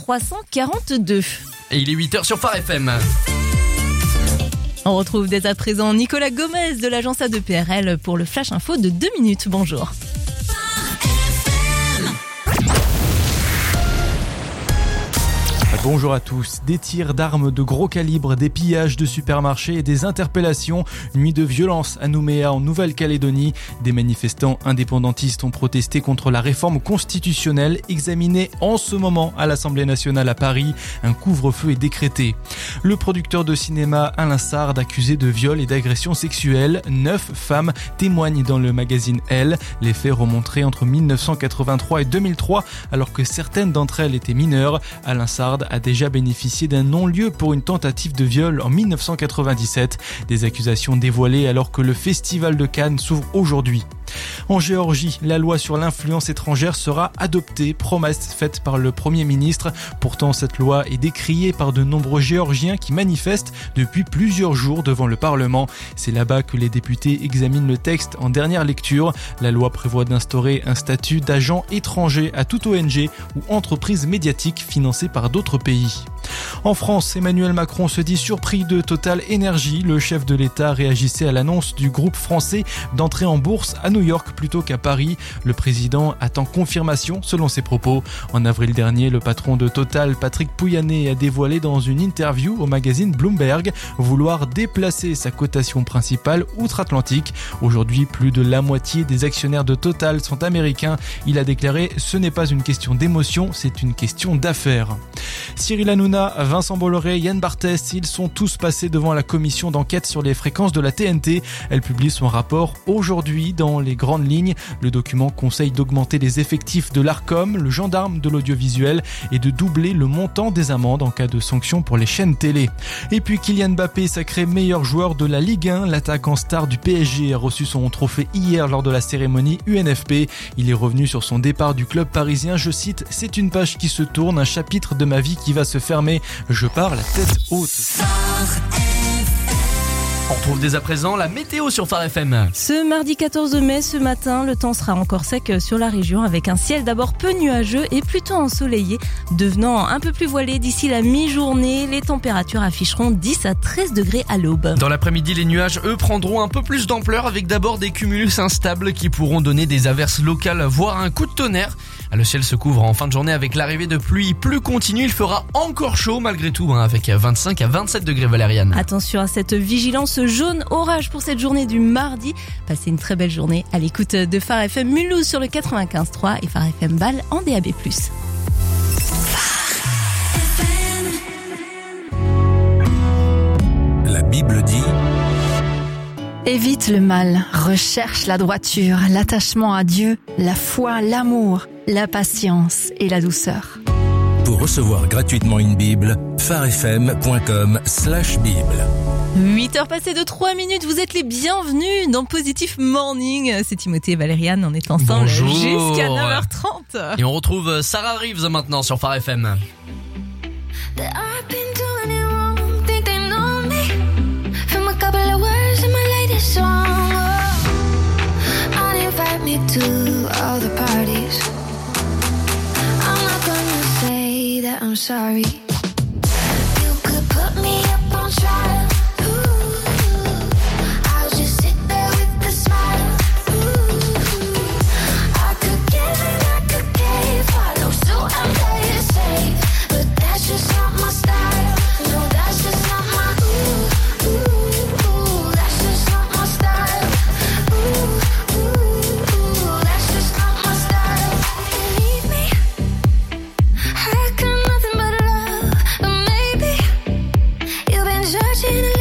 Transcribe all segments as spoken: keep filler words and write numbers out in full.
trois cent quarante-deux. Et il est huit heures sur Phare F M. On retrouve dès à présent Nicolas Gomez de l'agence A deux P R L pour le Flash Info de deux minutes. Bonjour. Bonjour à tous. Des tirs d'armes de gros calibre, des pillages de supermarchés et des interpellations. Nuit de violence à Nouméa en Nouvelle-Calédonie. Des manifestants indépendantistes ont protesté contre la réforme constitutionnelle examinée en ce moment à l'Assemblée nationale à Paris. Un couvre-feu est décrété. Le producteur de cinéma Alain Sard, accusé de viol et d'agression sexuelle. Neuf femmes témoignent dans le magazine Elle. Les faits remonteraient entre dix-neuf cent quatre-vingt-trois et deux mille trois, alors que certaines d'entre elles étaient mineures. Alain Sard a déjà bénéficié d'un non-lieu pour une tentative de viol en dix-neuf cent quatre-vingt-dix-sept. Des accusations dévoilées alors que le Festival de Cannes s'ouvre aujourd'hui. En Géorgie, la loi sur l'influence étrangère sera adoptée, promesse faite par le Premier ministre. Pourtant, cette loi est décriée par de nombreux Géorgiens qui manifestent depuis plusieurs jours devant le Parlement. C'est là-bas que les députés examinent le texte en dernière lecture. La loi prévoit d'instaurer un statut d'agent étranger à toute O N G ou entreprise médiatique financée par d'autres pays. En France, Emmanuel Macron se dit surpris de Total Energy. Le chef de l'État réagissait à l'annonce du groupe français d'entrer en bourse à New York plutôt qu'à Paris. Le président attend confirmation selon ses propos. En avril dernier, le patron de Total, Patrick Pouyanné, a dévoilé dans une interview au magazine Bloomberg vouloir déplacer sa cotation principale outre-Atlantique. Aujourd'hui, plus de la moitié des actionnaires de Total sont américains. Il a déclaré « Ce n'est pas une question d'émotion, c'est une question d'affaires ». Cyril Hanouna, Vincent Bolloré, Yann Barthès, ils sont tous passés devant la commission d'enquête sur les fréquences de la T N T. Elle publie son rapport aujourd'hui. Dans les grandes lignes, le document conseille d'augmenter les effectifs de l'Arcom, le gendarme de l'audiovisuel, et de doubler le montant des amendes en cas de sanctions pour les chaînes télé. Et puis Kylian Mbappé, sacré meilleur joueur de la Ligue un, l'attaquant star du P S G a reçu son trophée hier lors de la cérémonie U N F P. Il est revenu sur son départ du club parisien, je cite « C'est une page qui se tourne, un chapitre de ma vie qui va se fermer. Je pars la tête haute ». On retrouve dès à présent la météo sur Phare F M. Ce mardi quatorze mai, ce matin, le temps sera encore sec sur la région avec un ciel d'abord peu nuageux et plutôt ensoleillé, devenant un peu plus voilé d'ici la mi-journée. Les températures afficheront dix à treize degrés à l'aube. Dans l'après-midi, les nuages, eux, prendront un peu plus d'ampleur avec d'abord des cumulus instables qui pourront donner des averses locales, voire un coup de tonnerre. Le ciel se couvre en fin de journée avec l'arrivée de pluie plus continue. Il fera encore chaud malgré tout, hein, avec vingt-cinq à vingt-sept degrés, Valériane. Attention à cette vigilance jaune orage pour cette journée du mardi. Passez une très belle journée à l'écoute de Phare F M Mulhouse sur le quatre-vingt-quinze trois et Phare F M Bâle en D A B plus. La Bible dit: évite le mal, recherche la droiture, l'attachement à Dieu, la foi, l'amour, la patience et la douceur. Pour recevoir gratuitement une Bible, pharefm point com slash bible. huit heures passées de trois minutes, vous êtes les bienvenus dans Positive Morning. C'est Timothée et Valériane, on est ensemble Bonjour. jusqu'à neuf heures trente. Et on retrouve Sarah Reeves maintenant sur Phare F M. Song, oh, uninvite me to all the parties. I'm not gonna say that I'm sorry. You could put me up on trial. Ooh, I'll just sit there with a smile. Ooh, I could give and I could give. Follow suit and play it safe, but that's just not my style. No, that's just not my ooh, ooh, ooh. That's just not my style. Ooh, ooh, ooh. That's just not my style. Believe me, I got nothing but love, but maybe you've been searching.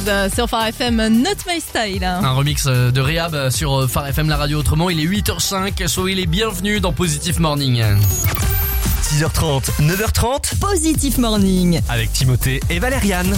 Rehab sur Phare F M, Not My Style. Un remix de Rehab sur Phare F M, la radio autrement. Il est huit heures cinq, soyez les bienvenus dans Positive Morning. six heures trente, neuf heures trente, Positive Morning. avec Timothée et Valériane.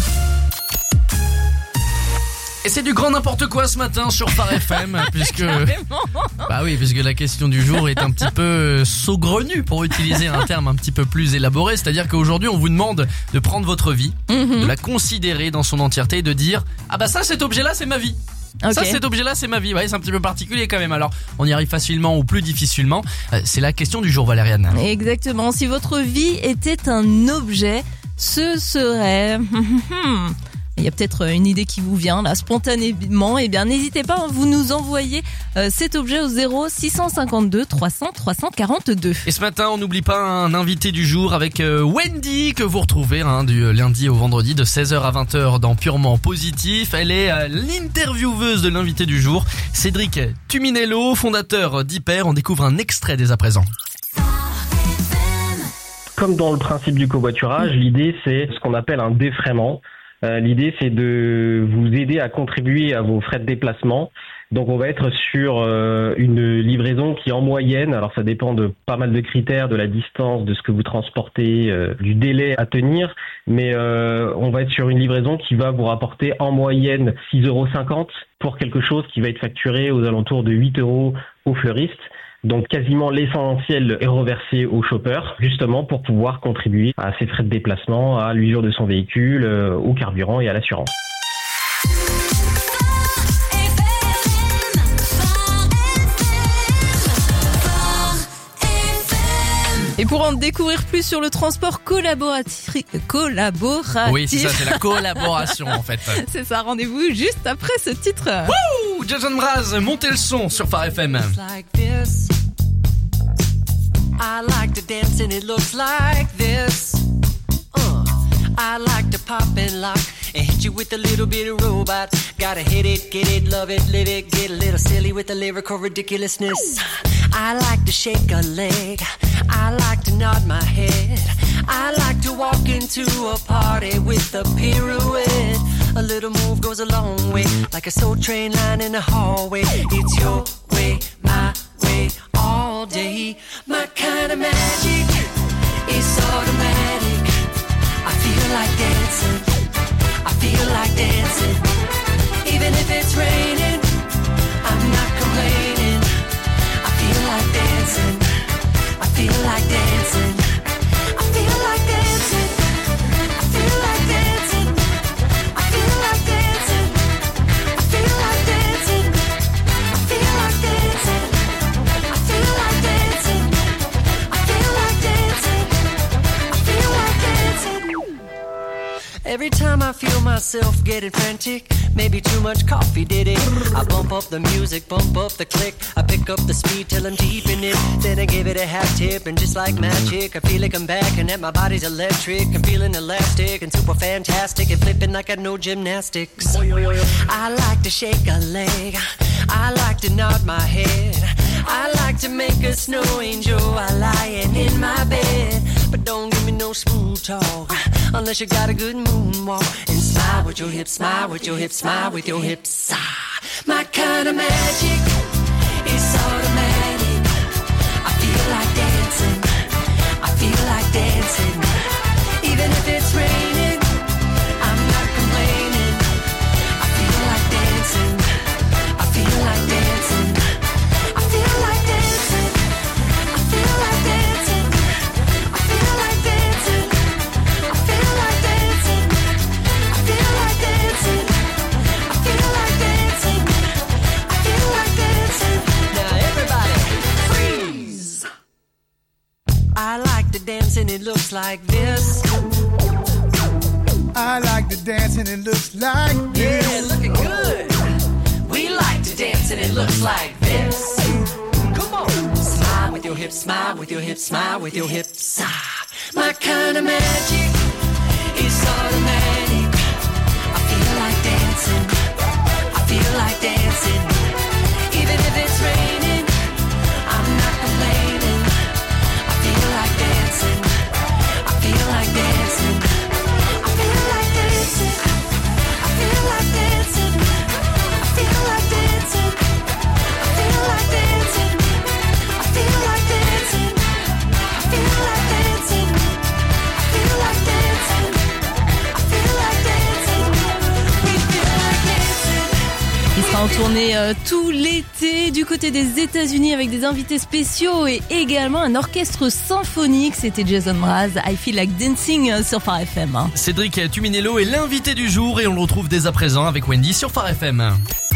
Et c'est du grand n'importe quoi ce matin sur Phare F M, puisque bah oui, puisque la question du jour est un petit peu saugrenue, pour utiliser un terme un petit peu plus élaboré. C'est-à-dire qu'aujourd'hui, on vous demande de prendre votre vie, Mm-hmm. de la considérer dans son entièreté et de dire ah bah ça, cet objet-là, c'est ma vie. Ok. Ça, cet objet-là, c'est ma vie. Ouais, c'est un petit peu particulier quand même. Alors, on y arrive facilement ou plus difficilement. Euh, c'est la question du jour, Valériane. Exactement. Si votre vie était un objet, ce serait... Il y a peut-être une idée qui vous vient là spontanément. Eh bien, n'hésitez pas, vous nous envoyez euh, cet objet au zéro six cent cinquante-deux trois cents trois cent quarante-deux. Et ce matin, on n'oublie pas un invité du jour avec euh, Wendy, que vous retrouvez hein, du lundi au vendredi de seize heures à vingt heures dans Purement Positif. Elle est euh, l'intervieweuse de l'invité du jour, Cédric Tuminello, fondateur d'Hyper. On découvre un extrait dès à présent. Comme dans le principe du covoiturage, l'idée c'est ce qu'on appelle un défraiement. Euh, l'idée c'est de vous aider à contribuer à vos frais de déplacement. Donc on va être sur euh, une livraison qui en moyenne, alors ça dépend de pas mal de critères, de la distance, de ce que vous transportez, euh, du délai à tenir, mais euh, on va être sur une livraison qui va vous rapporter en moyenne six euros cinquante pour quelque chose qui va être facturé aux alentours de huit euros au fleuriste. Donc quasiment l'essentiel est reversé au shopper, justement pour pouvoir contribuer à ses frais de déplacement, à l'usure de son véhicule, euh, au carburant et à l'assurance. Et pour en découvrir plus sur le transport collaboratif, collaboratif. Oui, c'est ça, c'est la collaboration en fait. C'est ça, rendez-vous juste après ce titre. Wouh, Jason Mraz, montez le son sur Phare F M. Like this. I like to dance and it looks like this. Uh, I like to pop and lock and hit you with a little bit of robot. Gotta hit it, get it, love it, live it, get a little silly with the lyrical ridiculousness. I like to shake a leg. I like to nod my head. I like to walk into a party with a pirouette. A little move goes a long way, like a soul train line in the hallway. It's your way, my way, all day. My kind of magic is automatic. I feel like dancing. I feel like dancing. Even if it's raining, I'm not complaining. I feel like dancing. I feel like dancing. I feel like dancing. I feel like dancing. I feel like dancing. I feel like dancing. I feel like dancing. I feel like dancing. I feel like dancing. I feel like dancing. Every time I feel myself getting frantic, maybe too much coffee did it. I bump up the music, bump up the click. I pick up the speed till I'm deep in it. Then I give it a half tip and just like magic, I feel like I'm back and that my body's electric. I'm feeling elastic and super fantastic and flipping like I know gymnastics. I like to shake a leg. I like to nod my head. I like to make a snow angel while lying in my bed. But don't give me no smooth talk unless you got a good moonwalk. And smile with your hips, smile with your hips, smile with your hips. Ah, my kind of magic is automatic. I feel like dancing. I feel like dancing. Even if it's raining, I'm not complaining. I feel like dancing. I feel like dancing. I feel like dancing. I feel like dancing. I feel like dancing. I feel like dancing. I feel like dancing. I feel like dancing. I feel like dancing. Now everybody freeze. I like to dance and it looks like this. I like to dance and it looks like this. Yeah, looking good. We like to dance and it looks like this. Come on. Smile with your hips, smile with your hips, smile with your hips. Ah, my kind of magic is automatic. I feel like dancing. I feel like dancing. Even if it's raining, I'm not complaining. I feel like dancing. I feel like dancing. I feel like dancing. I feel like dancing. Il sera en tournée euh, tout l'été du côté des États-Unis avec des invités spéciaux et également un orchestre symphonique. C'était Jason Mraz, I Feel Like Dancing sur Phare F M. Cédric Tuminello est l'invité du jour et on le retrouve dès à présent avec Wendy sur Phare F M.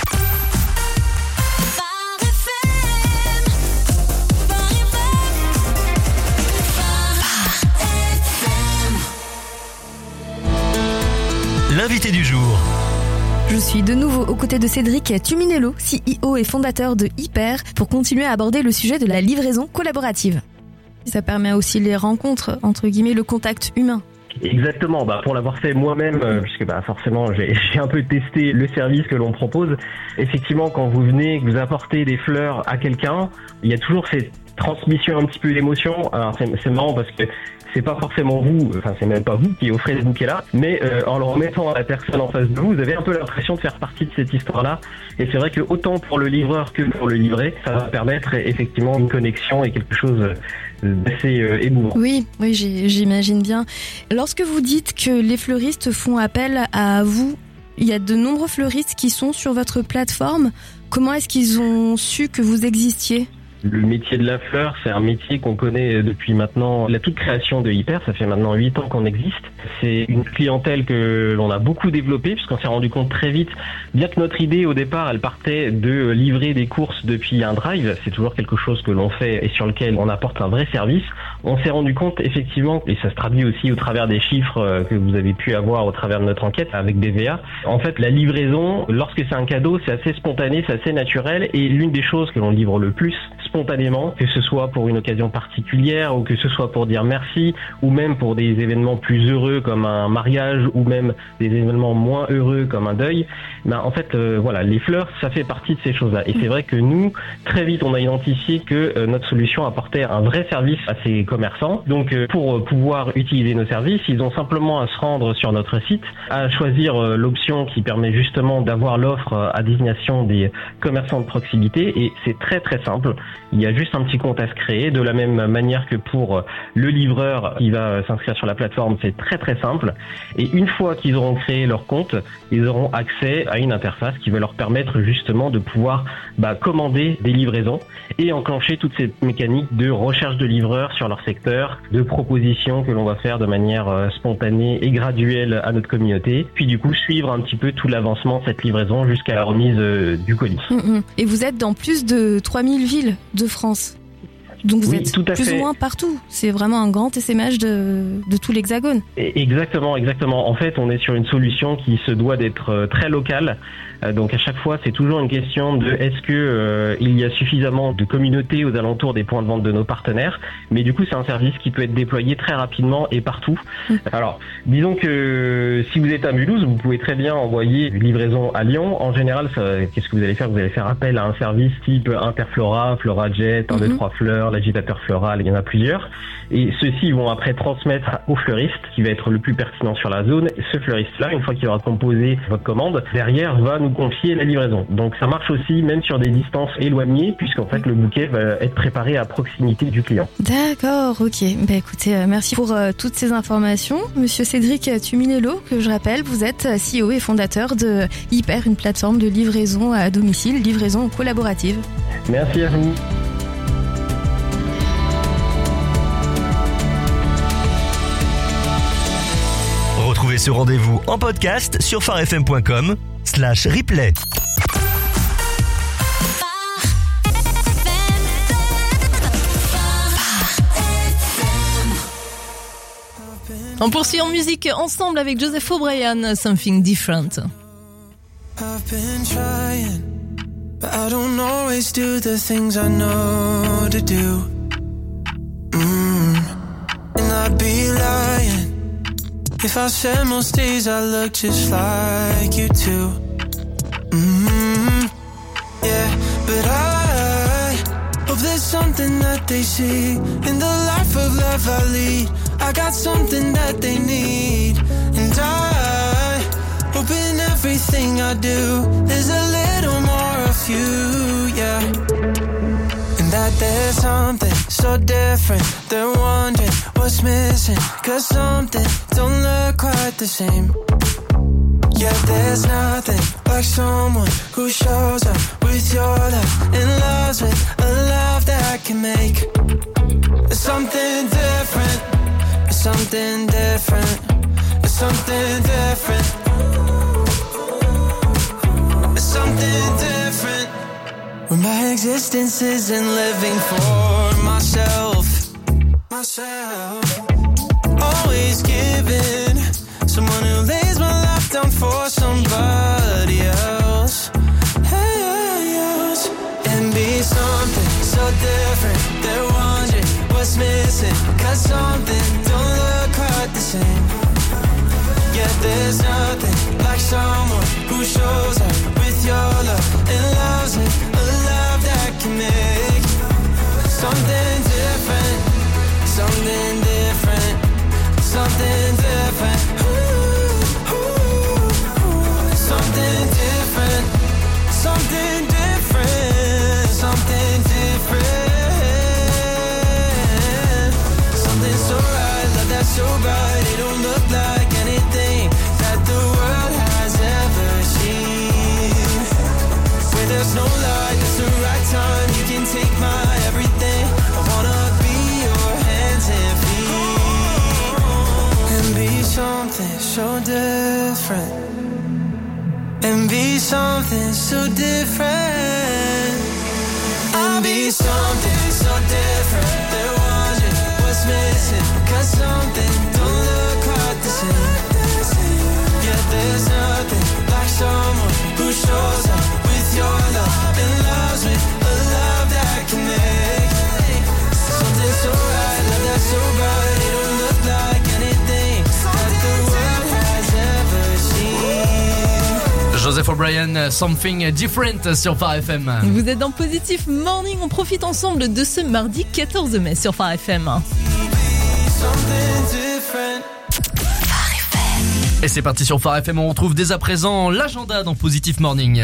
L'invité du jour. Je suis de nouveau aux côtés de Cédric Tuminello, C E O et fondateur de Hyper, pour continuer à aborder le sujet de la livraison collaborative. Ça permet aussi les rencontres, entre guillemets, le contact humain. Exactement, bah pour l'avoir fait moi-même, euh, puisque bah forcément j'ai, j'ai un peu testé le service que l'on propose. Effectivement, quand vous venez, que vous apportez des fleurs à quelqu'un, il y a toujours cette transmission un petit peu d'émotion. Alors c'est, c'est marrant parce que c'est pas forcément vous, enfin c'est même pas vous qui offrez ce bouquet-là, mais euh, en le remettant à la personne en face de vous, vous avez un peu l'impression de faire partie de cette histoire-là. Et c'est vrai que autant pour le livreur que pour le livré, ça va permettre effectivement une connexion et quelque chose d'assez euh, émouvant. Oui, oui, j'imagine bien. Lorsque vous dites que les fleuristes font appel à vous, il y a de nombreux fleuristes qui sont sur votre plateforme. Comment est-ce qu'ils ont su que vous existiez ? Le métier de la fleur, c'est un métier qu'on connaît depuis maintenant la toute création de Hyper. Ça fait maintenant huit ans qu'on existe. C'est une clientèle que l'on a beaucoup développée puisqu'on s'est rendu compte très vite, bien que notre idée au départ, elle partait de livrer des courses depuis un drive. C'est toujours quelque chose que l'on fait et sur lequel on apporte un vrai service. On s'est rendu compte effectivement, et ça se traduit aussi au travers des chiffres que vous avez pu avoir au travers de notre enquête avec D V A. En fait, la livraison, lorsque c'est un cadeau, c'est assez spontané, c'est assez naturel et l'une des choses que l'on livre le plus spontanément, que ce soit pour une occasion particulière ou que ce soit pour dire merci ou même pour des événements plus heureux comme un mariage ou même des événements moins heureux comme un deuil, ben en fait euh, voilà, les fleurs ça fait partie de ces choses-là et c'est vrai que nous très vite on a identifié que euh, notre solution apportait un vrai service à ces commerçants. Donc euh, pour euh, pouvoir utiliser nos services, ils ont simplement à se rendre sur notre site, à choisir euh, l'option qui permet justement d'avoir l'offre euh, à destination des commerçants de proximité et c'est très très simple. Il y a juste un petit compte à se créer, de la même manière que pour le livreur qui va s'inscrire sur la plateforme, c'est très très simple. Et une fois qu'ils auront créé leur compte, ils auront accès à une interface qui va leur permettre justement de pouvoir bah, commander des livraisons et enclencher toute cette mécanique de recherche de livreurs sur leur secteur, de propositions que l'on va faire de manière euh, spontanée et graduelle à notre communauté, puis du coup suivre un petit peu tout l'avancement de cette livraison jusqu'à la remise euh, du colis. Mmh, et vous êtes dans plus de trois mille villes de France. Donc vous oui, êtes tout à plus fait. ou moins partout. C'est vraiment un grand essaimage de, de tout l'Hexagone. Exactement, exactement. En fait, on est sur une solution qui se doit d'être très locale. Donc à chaque fois, c'est toujours une question de est-ce que euh, il y a suffisamment de communautés aux alentours des points de vente de nos partenaires. Mais du coup, c'est un service qui peut être déployé très rapidement et partout. Mmh. Alors, disons que si vous êtes à Mulhouse, vous pouvez très bien envoyer une livraison à Lyon. En général, ça, qu'est-ce que vous allez faire ? Vous allez faire appel à un service type Interflora, Florajet, un, deux, trois fleurs, l'agitateur floral, il y en a plusieurs. Et ceux-ci vont après transmettre au fleuriste qui va être le plus pertinent sur la zone. Ce fleuriste-là, une fois qu'il aura composé votre commande, derrière va nous confier la livraison. Donc ça marche aussi même sur des distances éloignées puisqu'en fait le bouquet va être préparé à proximité du client. D'accord, ok. Bah écoutez, euh, merci pour euh, toutes ces informations. Monsieur Cédric Tuminello, que je rappelle, vous êtes C E O et fondateur de Hyper, une plateforme de livraison à domicile, livraison collaborative. Merci à vous. Retrouvez ce rendez-vous en podcast sur pharefm.com slash replay. On poursuit en musique ensemble avec Joseph O'Brien, Something Different. I've been trying, but I don't always do the things I know to do. Mm. And I'd be lying if I said most days I look just like you too. Mm-hmm. Yeah, but I hope there's something that they see in the life of love I lead. I got something that they need, and I hope in everything I do there's a little more of you, yeah. And that there's something so different, they're wondering what's missing, cause something don't look quite the same. Yeah, there's nothing like someone who shows up with your love and loves with a love that can make something different, something different, something different, something different. When my existence isn't living for myself, myself, always giving, someone who lays my life down for somebody else, else, and be something so different. They're wondering what's missing, cause something don't look quite the same. Yeah, there's nothing like someone who shows up with your love and loves it, a love that can make something different, something different, something different, ooh, ooh, ooh. Something different, something different, something different, something so right, love that's so bright, it don't look like anything that the world has ever seen. Where there's no light, it's the right time, you can take my everything. I wanna be your hands and feet, and be something so different, and be something so different, and be something so different. They're wondering what's missing, cause something don't look quite the same. Yeah, there's nothing like someone who shows up with your love and loves with a love that can make something so right, love that's so bright, it don't look like anything that the world has ever seen. Joseph O'Brien, Something Different sur Phare F M. Vous êtes dans Positif Morning, on profite ensemble de ce mardi quatorze mai sur Phare F M. Et c'est parti sur Phare F M, on retrouve dès à présent l'agenda dans Positif Morning.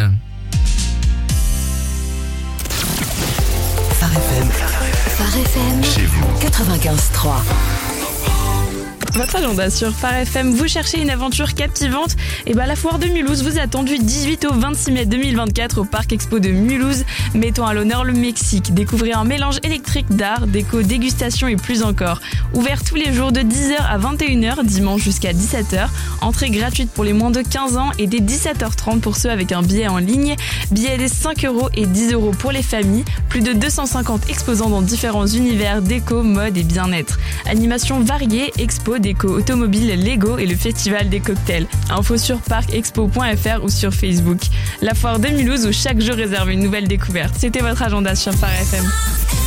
Phare F M. Phare F M. Chez vous. quatre-vingt-quinze trois. Votre agenda sur Phare F M, vous cherchez une aventure captivante? Et ben la foire de Mulhouse vous attend du dix-huit au vingt-six mai deux mille vingt-quatre au Parc Expo de Mulhouse, mettant à l'honneur le Mexique. Découvrez un mélange électrique d'art, déco, dégustation et plus encore. Ouvert tous les jours de dix heures à vingt et une heures, dimanche jusqu'à dix-sept heures. Entrée gratuite pour les moins de quinze ans et dès dix-sept heures trente pour ceux avec un billet en ligne. Billet des cinq euros et dix euros pour les familles. Plus de deux cent cinquante exposants dans différents univers, déco, mode et bien-être. Animation variée, expo, déco automobile, Lego et le festival des cocktails. Info sur parc expo point f r ou sur Facebook. La foire de Mulhouse où chaque jour réserve une nouvelle découverte. C'était votre agenda sur Phare F M.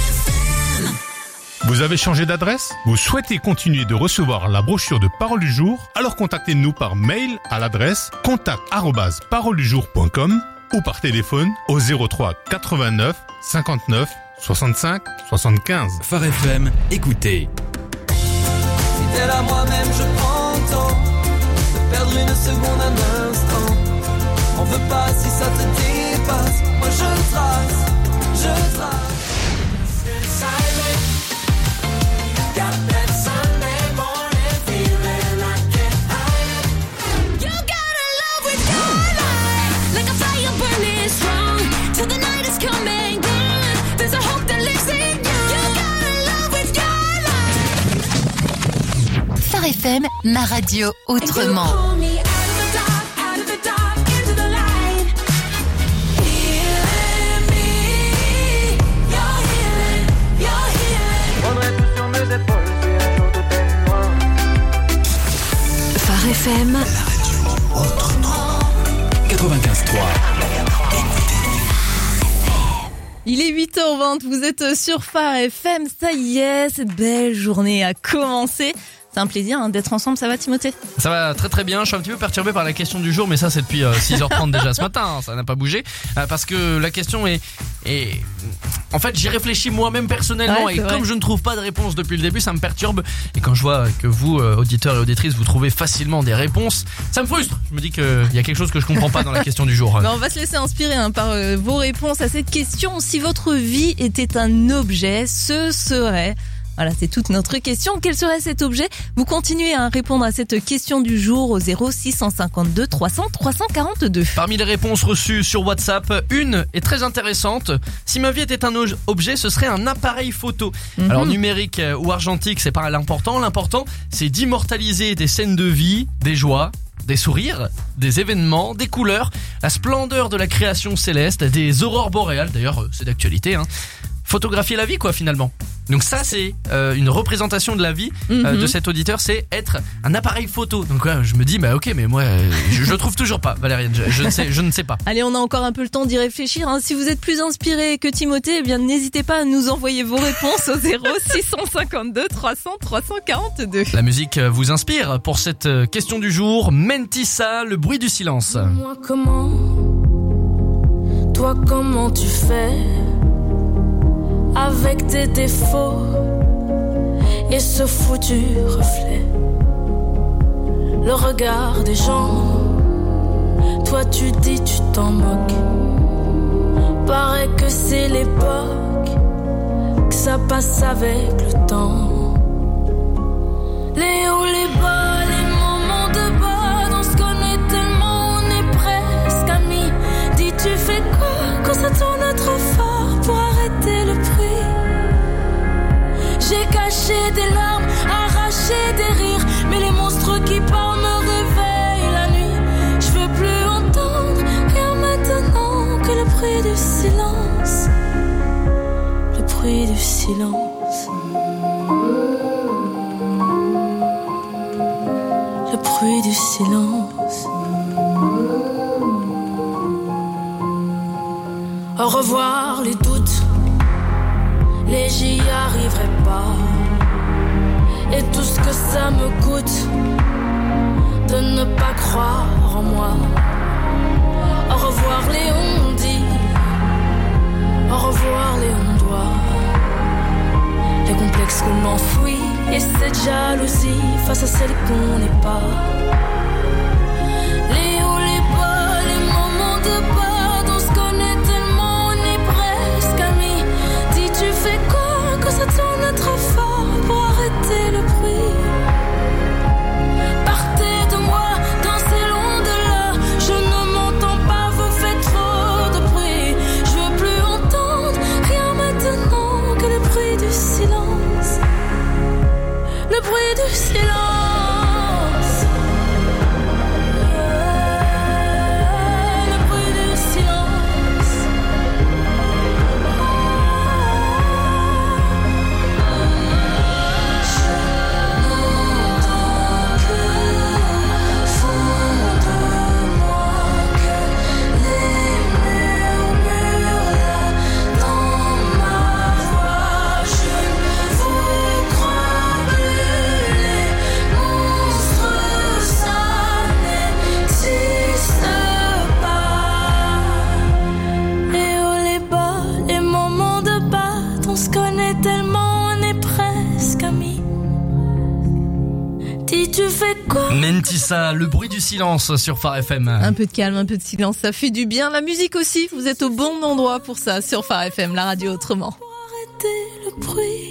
Vous avez changé d'adresse? Vous souhaitez continuer de recevoir la brochure de Parole du Jour? Alors contactez-nous par mail à l'adresse contact arobase parole du jour point com ou par téléphone au zéro trois quatre-vingt-neuf cinquante-neuf soixante-cinq soixante-quinze. Phare F M, écoutez. Fidèle à moi-même, je prends le temps de perdre une seconde, un instant. On veut pas si ça te dépasse. Moi je trace, je trace. Phare F M, ma radio autrement. Phare F M, la radio autrement. quatre-vingt-quinze trois. Il est huit heures vingt, vous êtes sur Phare F M, ça y est, cette belle journée a commencé. C'est un plaisir hein, d'être ensemble, ça va Timothée? Ça va très très bien, je suis un petit peu perturbé par la question du jour, mais ça c'est depuis euh, six heures trente déjà ce matin, hein, ça n'a pas bougé, euh, parce que la question est... est... En fait j'y réfléchis moi-même personnellement ouais, et vrai. comme je ne trouve pas de réponse depuis le début, ça me perturbe. Et quand je vois que vous, euh, auditeurs et auditrices, vous trouvez facilement des réponses, ça me frustre. Je me dis qu'il y a quelque chose que je comprends pas dans la question du jour. Mais on va se laisser inspirer hein, par euh, vos réponses à cette question. Si votre vie était un objet, ce serait... Voilà, c'est toute notre question. Quel serait cet objet? Vous continuez à répondre à cette question du jour au zéro six cent cinquante-deux trois cents trois cent quarante-deux. Parmi les réponses reçues sur WhatsApp, une est très intéressante. Si ma vie était un objet, ce serait un appareil photo. Mm-hmm. Alors numérique ou argentique, c'est pas l'important. L'important, c'est d'immortaliser des scènes de vie, des joies, des sourires, des événements, des couleurs, la splendeur de la création céleste, des aurores boréales. D'ailleurs, c'est d'actualité, hein. Photographier la vie, quoi, finalement. Donc ça, c'est euh, une représentation de la vie euh, mm-hmm. de cet auditeur, c'est être un appareil photo. Donc ouais, je me dis, bah ok, mais moi, euh, je, je le trouve toujours pas, Valériane. Je, je ne sais, je ne sais pas. Allez, on a encore un peu le temps d'y réfléchir. Hein. Si vous êtes plus inspiré que Timothée, eh bien n'hésitez pas à nous envoyer vos réponses au zéro six cent cinquante-deux trois cents trois cent quarante-deux. La musique vous inspire pour cette question du jour. Mentissa, le bruit du silence. Moi comment, toi comment tu fais avec tes défauts et ce foutu reflet, le regard des gens, toi tu dis tu t'en moques, paraît que c'est l'époque, que ça passe avec le temps, les hauts, les bas, les moments de bas, on se connaît tellement, on est presque amis, dis tu fais quoi quand ça tourne trop fort pour arrêter le bruit. J'ai caché des larmes, arraché des rires, mais les monstres qui parlent me réveillent la nuit. Je veux plus entendre rien maintenant que le bruit du silence, le bruit du silence, le bruit du silence. Au revoir les doutes, les j'y arriverai pas, et tout ce que ça me coûte de ne pas croire en moi. Au revoir les on-dit, au revoir les on-doit, les complexes qu'on enfouit et cette jalousie face à celle qu'on n'est pas. Les hauts, les bas, les moments de bas, ça tourne trop fort pour arrêter le bruit. Partez de moi, dansez loin de là. Je ne m'entends pas, vous faites trop de bruit. Je veux plus entendre rien maintenant que le bruit du silence, le bruit du silence. Mentissa, le bruit du silence sur Phare F M. Un peu de calme, un peu de silence, ça fait du bien. La musique aussi, vous êtes au bon endroit pour ça sur Phare F M, la radio autrement. Pour arrêter le bruit.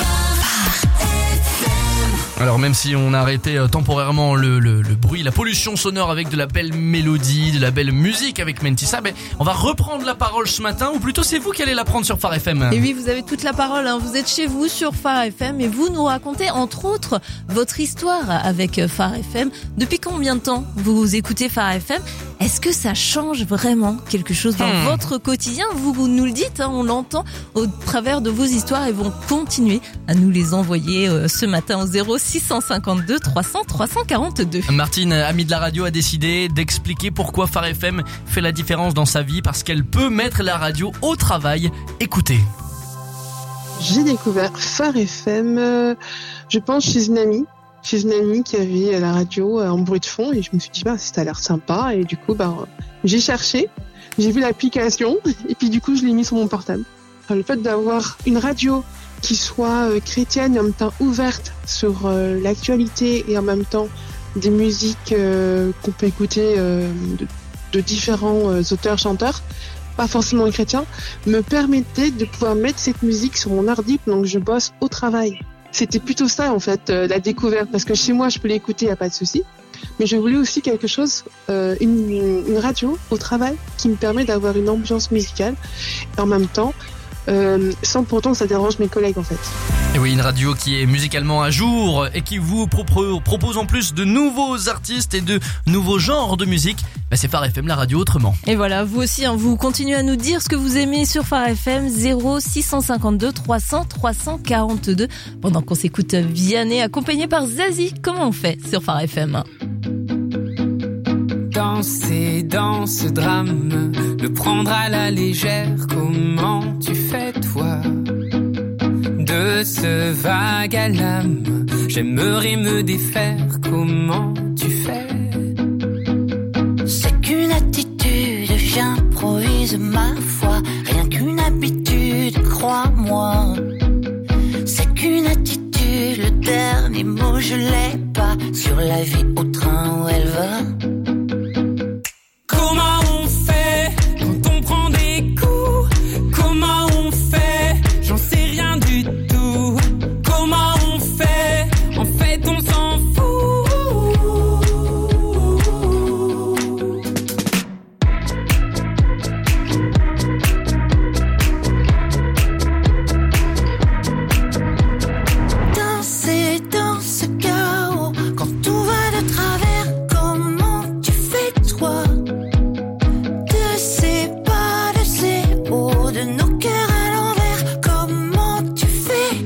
Alors même si on a arrêté temporairement le, le, le bruit, la pollution sonore avec de la belle mélodie, de la belle musique avec Mentissa, ben, on va reprendre la parole ce matin, ou plutôt c'est vous qui allez la prendre sur Phare F M. Et oui, vous avez toute la parole, hein. Vous êtes chez vous sur Phare F M et vous nous racontez entre autres votre histoire avec Phare F M. Depuis combien de temps vous écoutez Phare F M? Est-ce que ça change vraiment quelque chose dans hmm. votre quotidien? Vous, vous nous le dites, hein, on l'entend au travers de vos histoires et vont continuer à nous les envoyer euh, ce matin au zéro six cent cinquante-deux trois cents trois cent quarante-deux. Martine, amie de la radio, a décidé d'expliquer pourquoi Phare F M fait la différence dans sa vie, parce qu'elle peut mettre la radio au travail. Écoutez. J'ai découvert Phare F M, euh, je pense chez une amie. Chez une amie qui avait la radio en bruit de fond et je me suis dit bah ça a l'air sympa et du coup bah j'ai cherché, j'ai vu l'application et puis du coup je l'ai mis sur mon portable. Le fait d'avoir une radio qui soit chrétienne et en même temps ouverte sur l'actualité et en même temps des musiques qu'on peut écouter de, de différents auteurs chanteurs, pas forcément chrétiens, me permettait de pouvoir mettre cette musique sur mon ordi pendant que je bosse au travail. c'était plutôt ça en fait, euh, la découverte, parce que chez moi je peux l'écouter, y a pas de souci. Mais je voulais aussi quelque chose, euh, une, une radio au travail qui me permet d'avoir une ambiance musicale et en même temps, euh, sans pourtant que ça dérange mes collègues en fait. Et oui, une radio qui est musicalement à jour et qui vous propose, propose en plus de nouveaux artistes et de nouveaux genres de musique. Bah c'est Phare F M, la radio autrement. Et voilà, vous aussi, hein, vous continuez à nous dire ce que vous aimez sur Phare F M, zéro six cent cinquante-deux trois cents trois cent quarante-deux. Pendant qu'on s'écoute Vianney accompagné par Zazie, comment on fait sur Phare F M? Danser dans ce drame, le prendre à la légère, comment tu fais toi? De ce vague à l'âme, j'aimerais me défaire, comment tu fais? C'est qu'une attitude, j'improvise ma foi, rien qu'une habitude, crois-moi. C'est qu'une attitude, le dernier mot je l'ai pas, sur la vie au train où elle va. Comment on fait quand on prend des coups? Comment on fait? J'en sais rien du tout. Comment on fait? En fait, on s'en fout. Danser dans ce chaos, quand tout va de travers, comment tu fais toi? De ces pas, de ces hauts, de nos cœurs à l'envers, comment tu fais?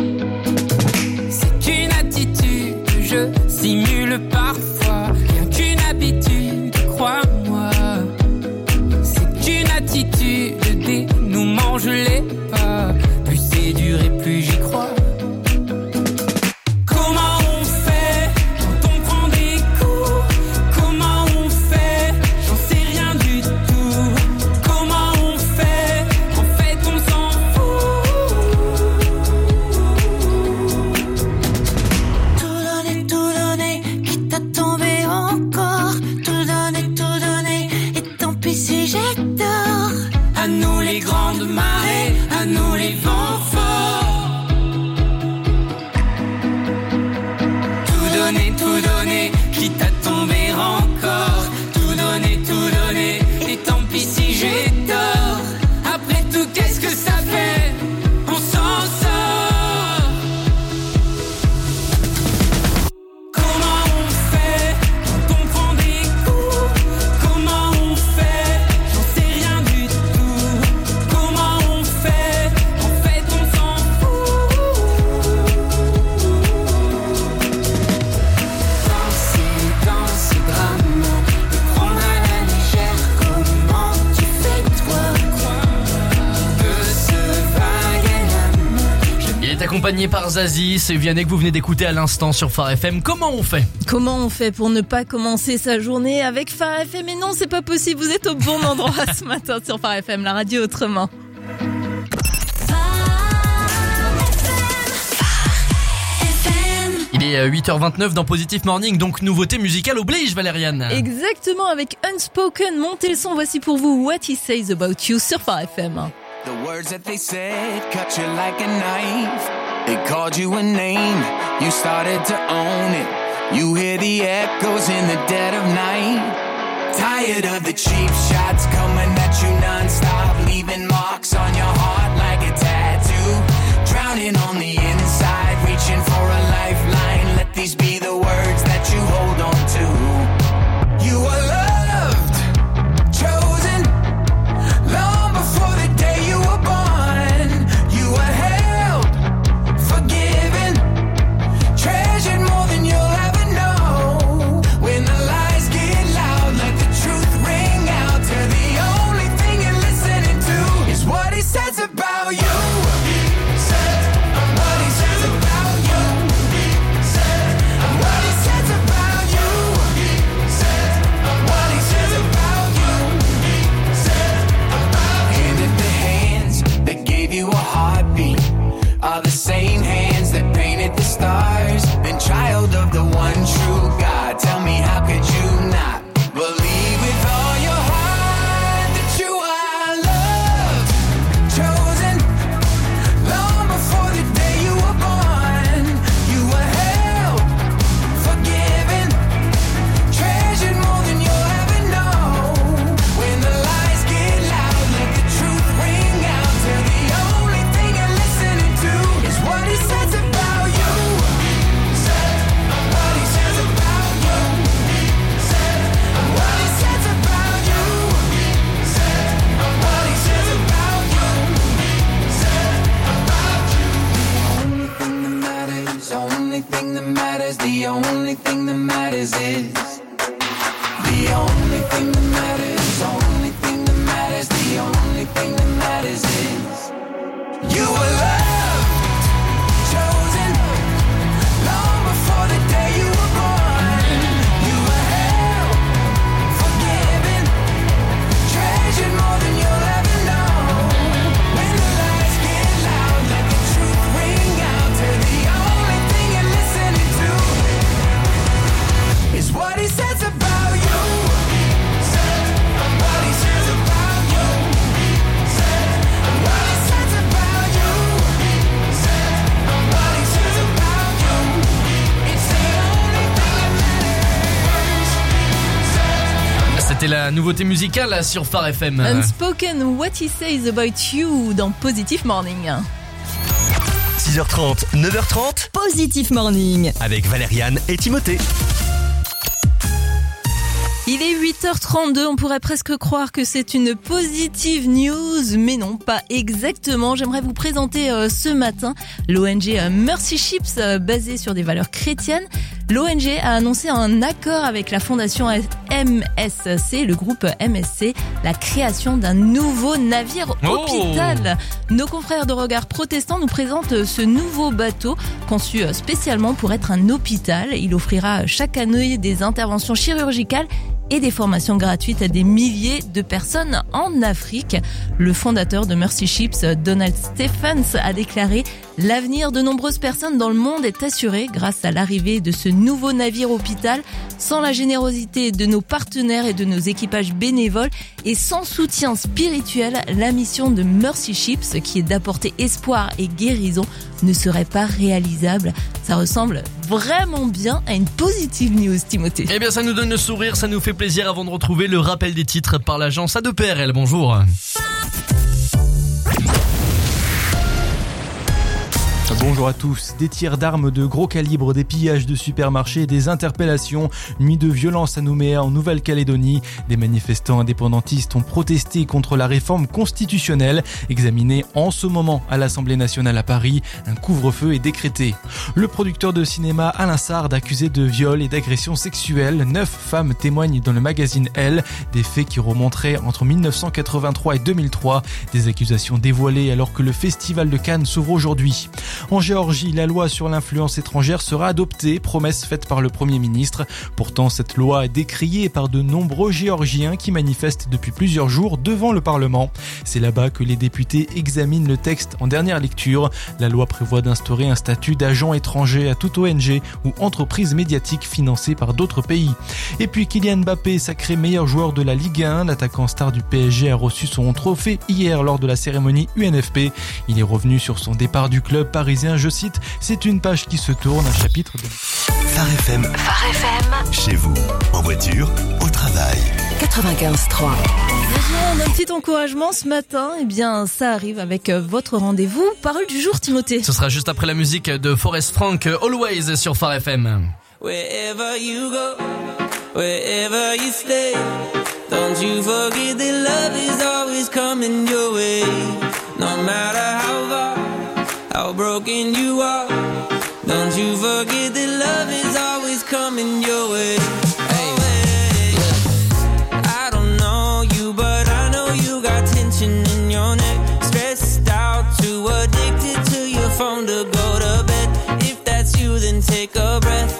C'est une attitude que je simule parfois, rien qu'une habitude, crois-moi. C'est une attitude, le dénouement, je l'ai pas. Plus c'est dur et plus j'y crois. Comment on fait quand on prend des coups? Comment on fait? J'en sais rien du tout. Comment on fait? En fait, on s'en fout. Tout donner, tout donner, quitte à tomber encore. Tout donner, tout donner, et tant pis si j'ai tort. À nous les grandes marées, à nous les vents forts. Tout donner, tout donner, quitte à tomber encore. Tout donner, tout donner, et tant pis si j'ai tort. Après tout, qu'est-ce que ça fait? On s'en sort. Comment on fait quand on prend des coups? Comment on fait? J'en sais rien du tout. Comment on fait? En fait, on s'en fout. Danser dans ce drame, le prendre à la légère, comment tu fais toi? De ce vague à l'âme. Il est accompagné par Zazie, c'est Vianney que vous venez d'écouter à l'instant sur Phare F M. Comment on fait? Comment on fait pour ne pas commencer sa journée avec Phare F M? Mais non, c'est pas possible, vous êtes au bon endroit ce matin sur Phare F M, la radio autrement. Il est huit heures vingt-neuf dans Positive Morning, donc nouveauté musicale oblige, Valériane. Exactement, avec Unspoken, montez le son, voici pour vous What He Says About You sur Phare F M. The words that they said cut you like a knife. They called you a name, you started to own it. You hear the echoes in the dead of night. Tired of the cheap shots coming at you non-stop, leaving marks on your heart like a tattoo. Drowning on the inside, reaching for a lifeline. Let these be the words that you hold on to. You are loved, chosen, long before the day you were born. You are held, forgiven, treasured more than you'll ever know. When the lies get loud, let the truth ring out. Tell the only thing you listen matters is the only thing that matters, only thing that matters, the only thing that matters is you were loved, chosen, long before the day you were born. You were held, forgiven, treasured more than you'll ever know. When the lights get loud, let the truth ring out to the only thing you're listening to is what he says about you. What he says about you. What he says about you. What he says about you. It's the only thing that matters. C'était la nouveauté musicale sur Phare F M. Unspoken, What He Says About You dans Positive Morning. six heures trente, neuf heures trente. Positive Morning. Avec Valériane et Timothée. Il est huit heures trente-deux, on pourrait presque croire que c'est une positive news, mais non, pas exactement. J'aimerais vous présenter euh, ce matin l'O N G euh, Mercy Ships, euh, basée sur des valeurs chrétiennes. L'O N G a annoncé un accord avec la fondation M S C, le groupe M S C, la création d'un nouveau navire Oh hôpital. Nos confrères de Regard Protestant nous présentent ce nouveau bateau conçu spécialement pour être un hôpital. Il offrira chaque année des interventions chirurgicales et des formations gratuites à des milliers de personnes en Afrique. Le fondateur de Mercy Ships, Donald Stephens, a déclaré « L'avenir de nombreuses personnes dans le monde est assuré grâce à l'arrivée de ce nouveau navire hôpital. Sans la générosité de nos partenaires et de nos équipages bénévoles et sans soutien spirituel, la mission de Mercy Ships, qui est d'apporter espoir et guérison, ne serait pas réalisable. » Ça ressemble vraiment bien à une positive news, Timothée. Eh bien, ça nous donne le sourire, ça nous fait plaisir avant de retrouver le rappel des titres par l'agence A deux P R L. Bonjour. Bonjour à tous. Des tirs d'armes de gros calibre, des pillages de supermarchés et des interpellations. Nuit de violence à Nouméa en Nouvelle-Calédonie. Des manifestants indépendantistes ont protesté contre la réforme constitutionnelle examinée en ce moment à l'Assemblée nationale à Paris. Un couvre-feu est décrété. Le producteur de cinéma Alain Sard, accusé de viol et d'agression sexuelle. Neuf femmes témoignent dans le magazine Elle. Des faits qui remonteraient entre dix-neuf cent quatre-vingt-trois et deux mille trois. Des accusations dévoilées alors que le festival de Cannes s'ouvre aujourd'hui. En Géorgie, la loi sur l'influence étrangère sera adoptée, promesse faite par le Premier ministre. Pourtant, cette loi est décriée par de nombreux Géorgiens qui manifestent depuis plusieurs jours devant le Parlement. C'est là-bas que les députés examinent le texte en dernière lecture. La loi prévoit d'instaurer un statut d'agent étranger à toute O N G ou entreprise médiatique financée par d'autres pays. Et puis Kylian Mbappé, sacré meilleur joueur de la Ligue un, l'attaquant star du P S G a reçu son trophée hier lors de la cérémonie U N F P. Il est revenu sur son départ du club parisien, je cite, c'est une page qui se tourne, un chapitre de... Phare F M. Phare F M. Chez vous, en voiture, au travail. quatre-vingt-quinze trois. Besoin d'un petit encouragement ce matin, eh bien ça arrive avec votre rendez-vous Parole du jour, Timothée. Ce sera juste après la musique de Forest Frank, Always sur Phare F M. Wherever you go, wherever you stay, don't you forget that love is always coming your way. No matter how far, how broken you are, don't you forget that love is always coming your way. Hey, look, I don't know you, but I know you got tension in your neck, stressed out, too addicted to your phone to go to bed. If that's you, then take a breath.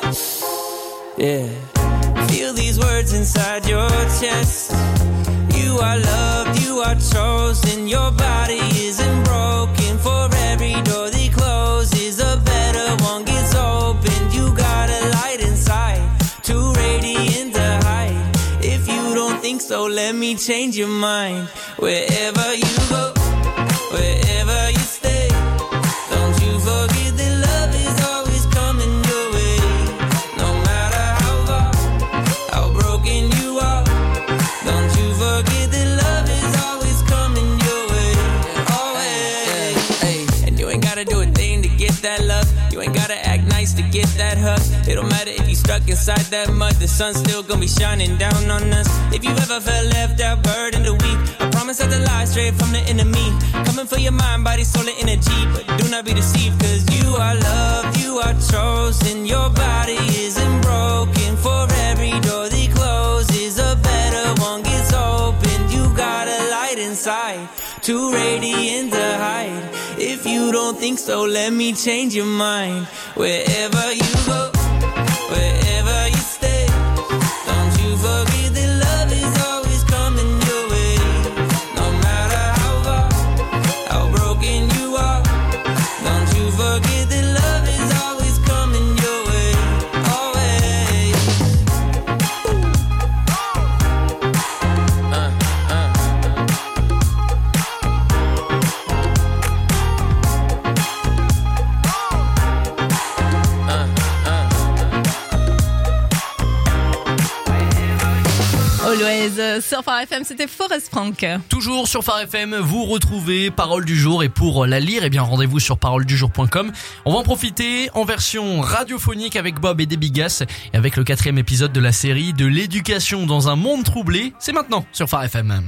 Yeah, feel these words inside your chest. You are loved, you are chosen, your body isn't broken. For every door that closes, a better one gets opened. You got a light inside, too radiant to hide. If you don't think so, let me change your mind. Wherever you go, wherever you stay, don't you forget that love is always coming your way. No matter how far, how broken you are, don't you forget that love is always coming your way. Always. And you ain't gotta do a thing to get that love. You ain't gotta act nice nice to get that hug. It don't matter if you stuck inside that mud, the sun's still gonna be shining down on us. If you ever felt left out, burdened or weak, I promise that the lie straight from the enemy. Coming for your mind, body, soul, and energy. But do not be deceived, cause you are loved, you are chosen. Your body isn't broken. For every door that closes, a better one gets opened. You got a light inside, too radiant to hide. If you don't think so, let me change your mind. Wherever you go, wherever you stay, don't you forget that love is always coming your way. No matter how far, how broken you are, don't you forget that love is always coming your way. Always. Uh, uh. Always sur Phare F M, c'était Forest Frank. Toujours sur Phare F M, vous retrouvez Parole du jour, et pour la lire, eh bien rendez-vous sur parole du jour point com. On va en profiter en version radiophonique avec Bob et Debbie Gass, et avec le quatrième épisode de la série de l'éducation dans un monde troublé. C'est maintenant sur Phare F M.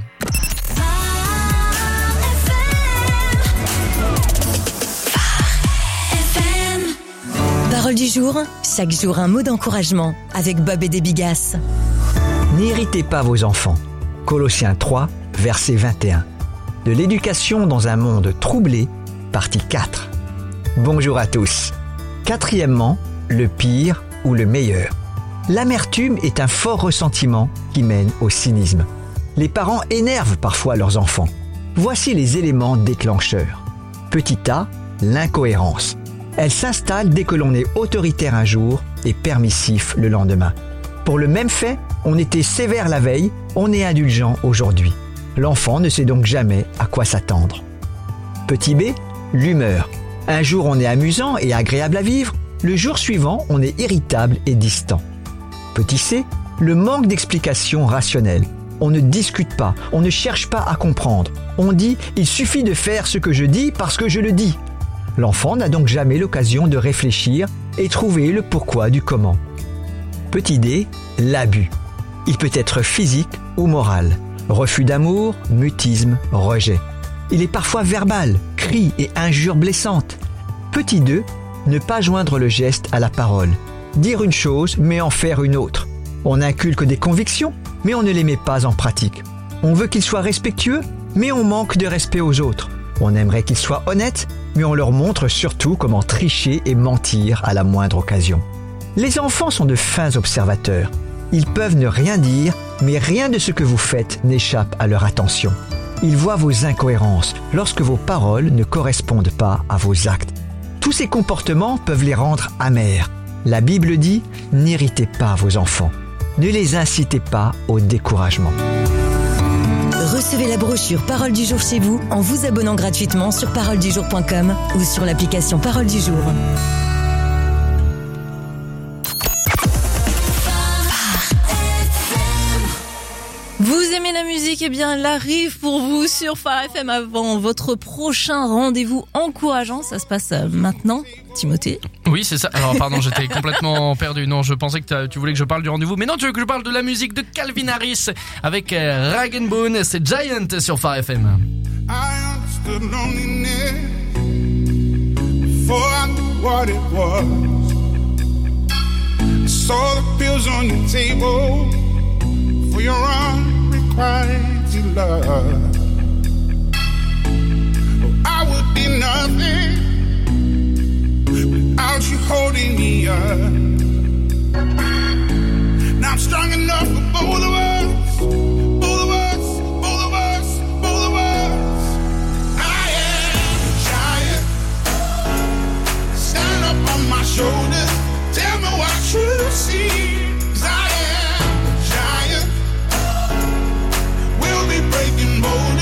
Parole du jour, chaque jour un mot d'encouragement avec Bob et Debbie Gass. N'irritez pas vos enfants. Colossiens trois, verset vingt et un. De l'éducation dans un monde troublé, partie quatre. Bonjour à tous. Quatrièmement, le pire ou le meilleur. L'amertume est un fort ressentiment qui mène au cynisme. Les parents énervent parfois leurs enfants. Voici les éléments déclencheurs. Petit A, l'incohérence. Elle s'installe dès que l'on est autoritaire un jour et permissif le lendemain. Pour le même fait, on était sévère la veille, on est indulgent aujourd'hui. L'enfant ne sait donc jamais à quoi s'attendre. Petit B, l'humeur. Un jour on est amusant et agréable à vivre, le jour suivant on est irritable et distant. Petit C, le manque d'explication rationnelle. On ne discute pas, on ne cherche pas à comprendre. On dit « il suffit de faire ce que je dis parce que je le dis ». L'enfant n'a donc jamais l'occasion de réfléchir et trouver le pourquoi du comment. Petit D, l'abus. Il peut être physique ou moral. Refus d'amour, mutisme, rejet. Il est parfois verbal, cris et injures blessantes. Petit deux, ne pas joindre le geste à la parole. Dire une chose mais en faire une autre. On inculque des convictions mais on ne les met pas en pratique. On veut qu'ils soient respectueux mais on manque de respect aux autres. On aimerait qu'ils soient honnêtes mais on leur montre surtout comment tricher et mentir à la moindre occasion. Les enfants sont de fins observateurs. Ils peuvent ne rien dire, mais rien de ce que vous faites n'échappe à leur attention. Ils voient vos incohérences lorsque vos paroles ne correspondent pas à vos actes. Tous ces comportements peuvent les rendre amers. La Bible dit « N'irritez pas vos enfants. Ne les incitez pas au découragement. » Recevez la brochure Parole du jour chez vous en vous abonnant gratuitement sur parole du jour point com ou sur l'application Parole du jour. Vous aimez la musique? Eh bien, elle arrive pour vous sur Phare F M avant votre prochain rendez-vous encourageant. Ça se passe maintenant, Timothée. Oui, c'est ça. Alors, pardon, j'étais complètement perdu. Non, je pensais que tu voulais que je parle du rendez-vous. Mais non, tu veux que je parle de la musique de Calvin Harris avec Rag and Bone. C'est Giant sur Phare F M. I understood loneliness before I knew what it was. I saw the pills on your table for your unrequited love. Oh, I would be nothing without you holding me up. Now I'm strong enough for both of us, both of us, both of us, both of us. I am a giant. Stand up on my shoulders, tell me what you see. 'Cause I am a giant. We'll be breaking bones.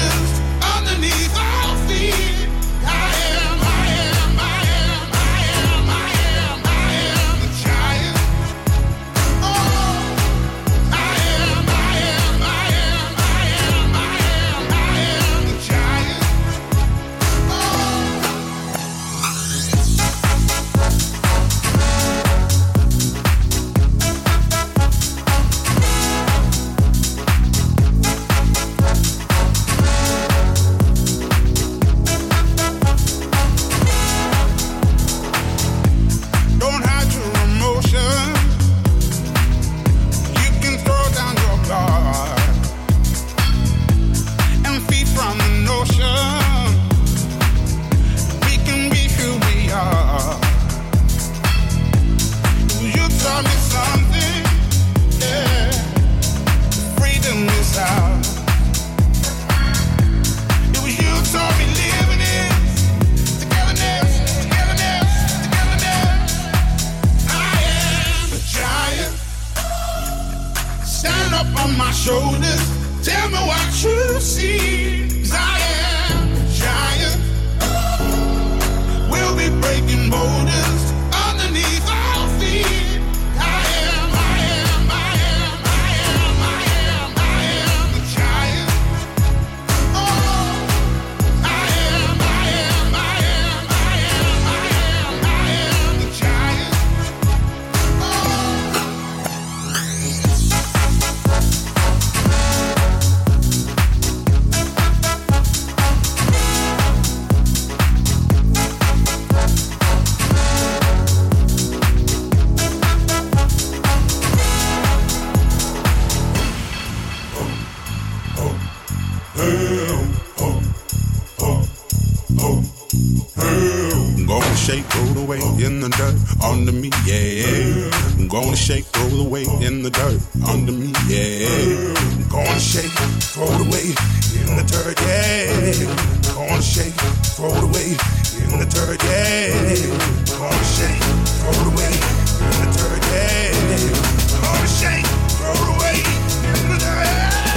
shake, roll away in the dirt under me, yeah. I'm gonna shake, roll away in the dirt under me, yeah. I'm gonna shake, throw it away in the dirt, yeah. I'm gonna shake, throw it away in the dirt, yeah. I'm gonna shake, throw it away in the dirt, yeah. I'm gonna shake, throw it away in the dirt.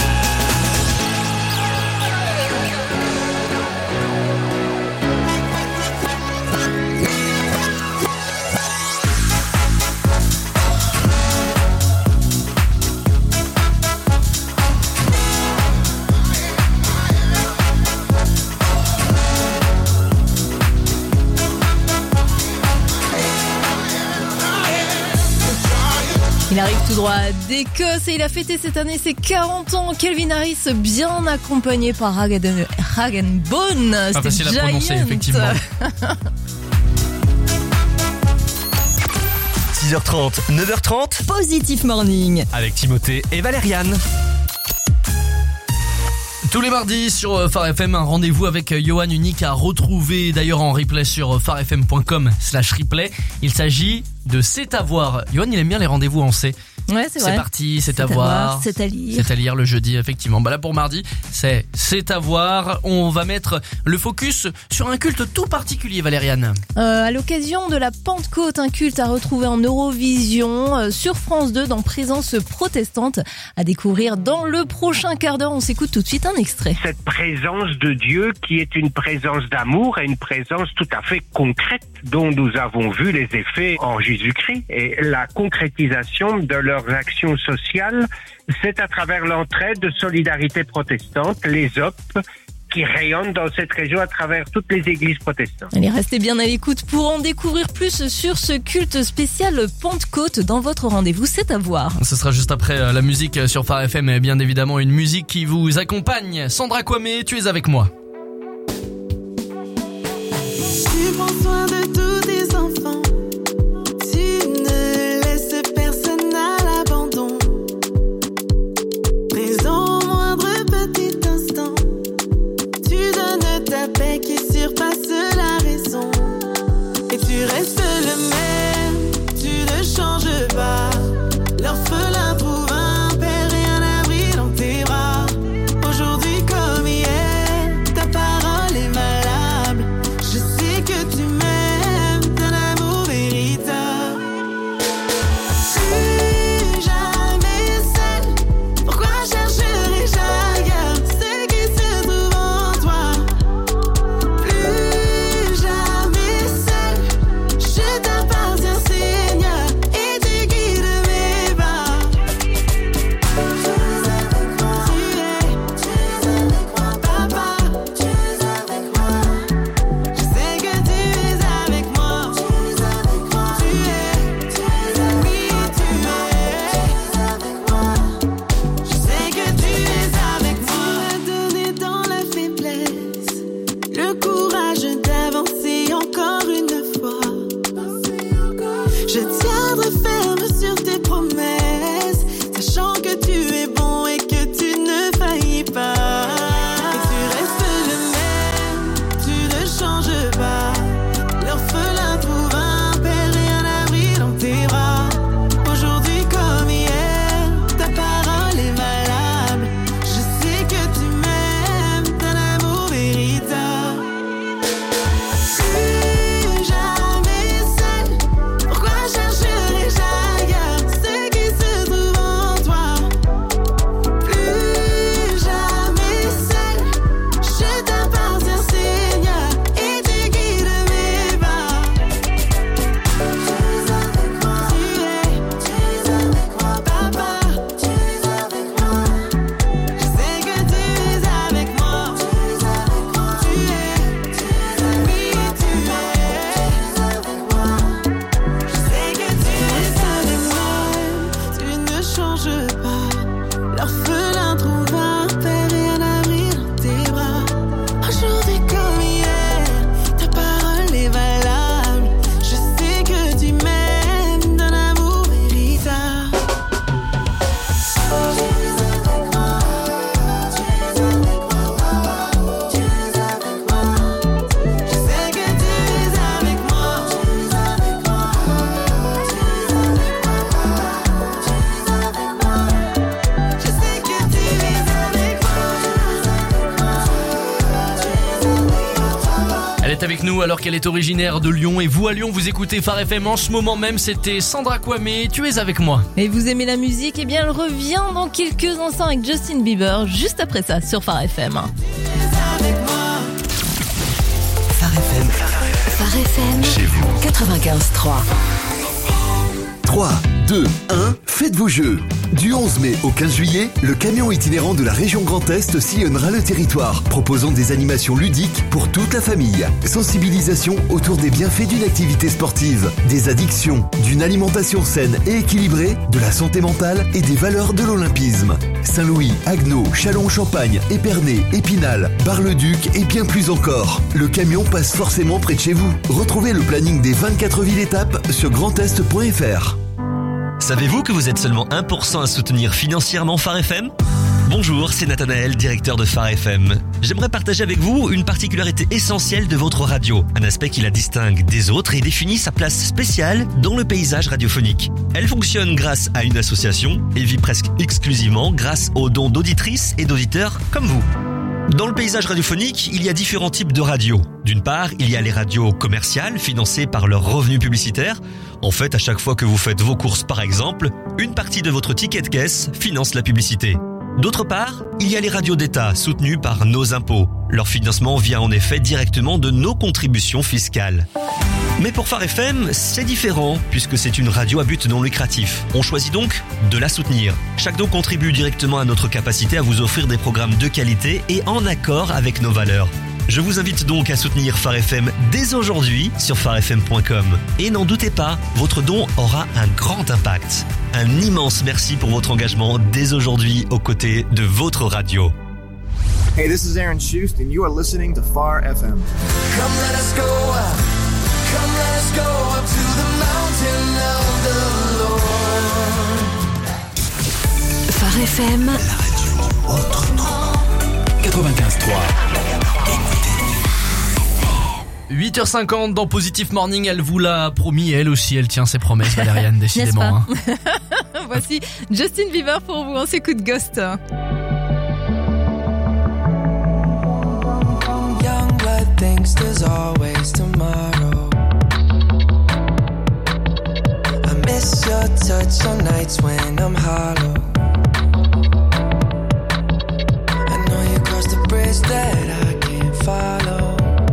Il arrive tout droit d'Écosse et il a fêté cette année ses quarante ans. Calvin Harris, bien accompagné par Rag and Bone. Pas facile à prononcer, effectivement. six heures trente, neuf heures trente. Positif Morning. Avec Timothée et Valériane. Tous les mardis sur Phare F M, un rendez-vous avec Johan unique à retrouver d'ailleurs en replay sur pharefm.com slash replay. Il s'agit de C'est à voir. Johan, il aime bien les rendez-vous en C. Ouais, c'est vrai. C'est parti, c'est, c'est à, à voir. voir. C'est à lire. C'est à lire le jeudi, effectivement. Bah là pour mardi, c'est C'est à voir. On va mettre le focus sur un culte tout particulier, Valériane. Euh, à l'occasion de la Pentecôte, un culte à retrouver en Eurovision euh, sur France deux dans Présence protestante. À découvrir dans le prochain quart d'heure. On s'écoute tout de suite un extrait. Cette présence de Dieu qui est une présence d'amour et une présence tout à fait concrète dont nous avons vu les effets en Jésus-Christ. Et la concrétisation de leurs actions sociales, c'est à travers l'entraide de Solidarité protestante, les O P, qui rayonnent dans cette région à travers toutes les églises protestantes. Allez, restez bien à l'écoute pour en découvrir plus sur ce culte spécial Pentecôte dans votre rendez-vous C'est à voir. Ce sera juste après la musique sur Phare F M et bien évidemment une musique qui vous accompagne. Sandra Kwame, tu es avec moi. Tu prends soin de tous tes enfants. Tu ne laisses personne à l'abandon. Présent au moindre petit instant. Tu donnes ta paix qui surpasse la raison. Et tu restes le même. Tu ne changes pas. L'orphelin trouve un père et un abri dans tes bras. Aujourd'hui comme hier, ta parole est malade. Je sais que tu m'aimes d'un amour véritable. Plus jamais seul. Pourquoi chercherais-je ailleurs ce qui se trouve en toi? Plus jamais seul. Je t'appartiens, Seigneur, et tu guides mes pas. Tu es avec moi. Tu es, tu es avec moi, papa. Tu es avec moi. Je sais que tu es avec moi. Tu es avec moi. Tu es, tu es avec moi. Oui, tu es avec moi. Je sais que tu es avec moi. Tu m'as donné dans la faiblesse le courage d'avancer encore une fois. Je tiendrai ferme sur tes promesses, sachant que tu es bon et que tu ne faillis pas. Et tu restes le même, tu ne changes pas. L'orphelin trouve un père et un abri dans tes bras. Aujourd'hui comme hier, ta parole est valable. Je sais que tu m'aimes d'un amour véritable. est avec nous alors qu'elle est originaire de Lyon et vous à Lyon vous écoutez Phare F M en ce moment même, c'était Sandra Kwame, tu es avec moi. Et vous aimez la musique, eh bien elle revient dans quelques instants avec Justin Bieber, juste après ça sur Phare F M. Phare F M. Phare F M. Chez vous. quatre-vingt-quinze trois. trois, deux, un, faites vos jeux. Du onze mai au quinze juillet, le camion itinérant de la région Grand Est sillonnera le territoire, proposant des animations ludiques pour toute la famille. Sensibilisation autour des bienfaits d'une activité sportive, des addictions, d'une alimentation saine et équilibrée, de la santé mentale et des valeurs de l'olympisme. Saint-Louis, Agneau, Châlons-Champagne, Épernay, Épinal, Bar-le-Duc et bien plus encore. Le camion passe forcément près de chez vous. Retrouvez le planning des vingt-quatre villes étapes sur grandest point f r. Savez-vous que vous êtes seulement un pour cent à soutenir financièrement Phare F M ? Bonjour, c'est Nathanaël, directeur de Phare F M. J'aimerais partager avec vous une particularité essentielle de votre radio, un aspect qui la distingue des autres et définit sa place spéciale dans le paysage radiophonique. Elle fonctionne grâce à une association et vit presque exclusivement grâce aux dons d'auditrices et d'auditeurs comme vous. Dans le paysage radiophonique, il y a différents types de radios. D'une part, il y a les radios commerciales financées par leurs revenus publicitaires. En fait, à chaque fois que vous faites vos courses par exemple, une partie de votre ticket de caisse finance la publicité. D'autre part, il y a les radios d'État soutenues par nos impôts. Leur financement vient en effet directement de nos contributions fiscales. Mais pour Phare F M, c'est différent puisque c'est une radio à but non lucratif. On choisit donc de la soutenir. Chaque don contribue directement à notre capacité à vous offrir des programmes de qualité et en accord avec nos valeurs. Je vous invite donc à soutenir Phare F M dès aujourd'hui sur phare f m point com. Et n'en doutez pas, votre don aura un grand impact. Un immense merci pour votre engagement dès aujourd'hui aux côtés de votre radio. Hey, this is Aaron Schust and you are listening to Phare F M. Come let us go up, come let us go up to the mountain of the Lord. Phare F M. La radio autrement. quatre-vingt-quinze trois. huit heures cinquante dans Positive Morning, elle vous l'a promis, elle aussi, elle tient ses promesses, Valériane, décidément. Hein. Voici Justin Bieber pour vous, on s'écoute Ghost. Young blood thinks there's always tomorrow. I miss your touch on nights when I'm hollow. I know you crossed the bridge that I can't follow.